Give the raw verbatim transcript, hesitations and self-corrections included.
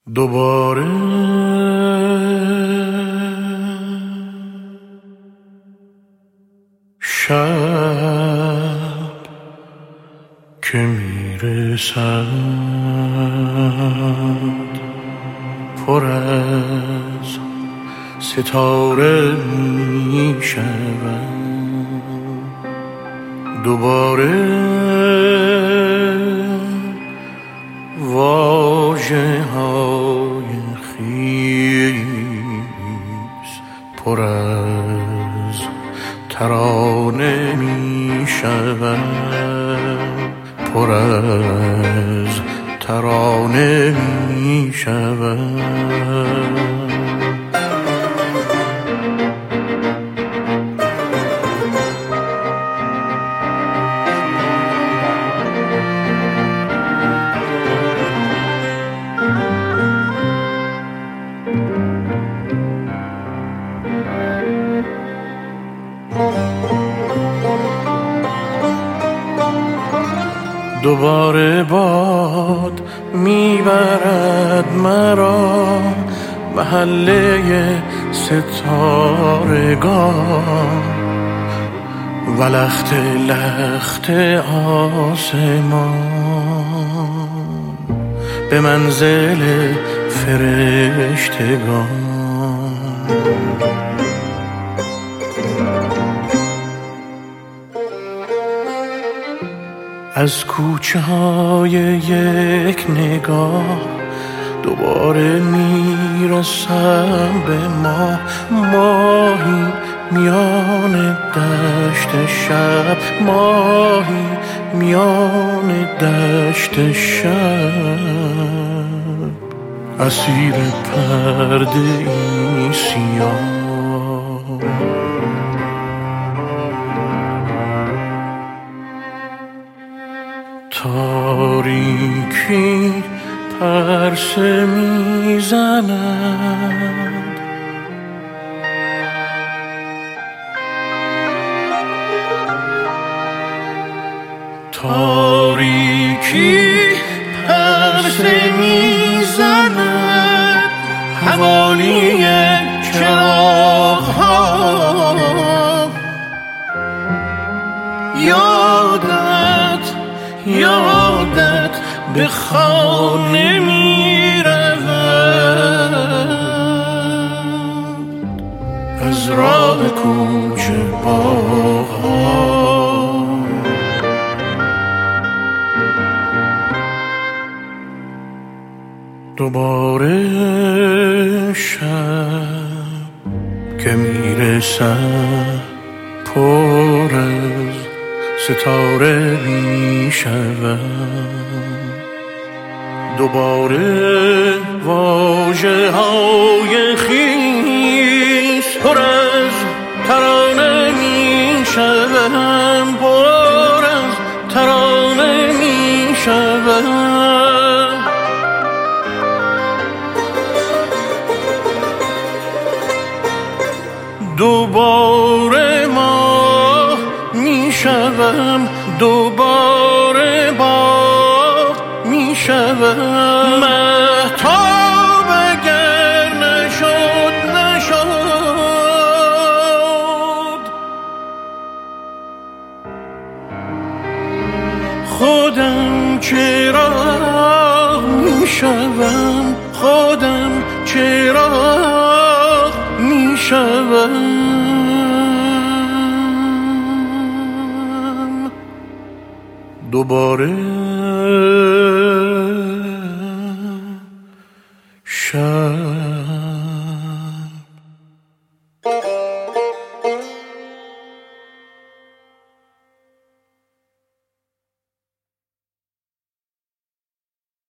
دوباره شب که میرسد پر از ستاره میشود، دوباره واژه های خیس پر از ترانه می شود، پر از ترانه می شود. دوباره باد میبرد مرا محله ستارگان و لخت لخت آسمان به منزل فرشتگان. از کوچه های یک نگاه دوباره میرسم به ما، ماهی میان دشت شب، ماهی میان دشت شب، اسیر پرده ای سیاه. تاریکی پرسه میزند، تاریکی پرسه میزند حوالی چراغ‌ها، یادت یادت به خانه می رود از راه کوچه باغ‌ها. دوباره شب که می رسد پر از ستاره می شود، دوباره واژه های خیس پر از ترانه می شود، پر از ترانه می شود. دوباره ما می شوم، دوباره با می شوم، مهتاب اگر نشد نشد، خودم چراغ می شوم، خودم چراغ می شوم. دوباره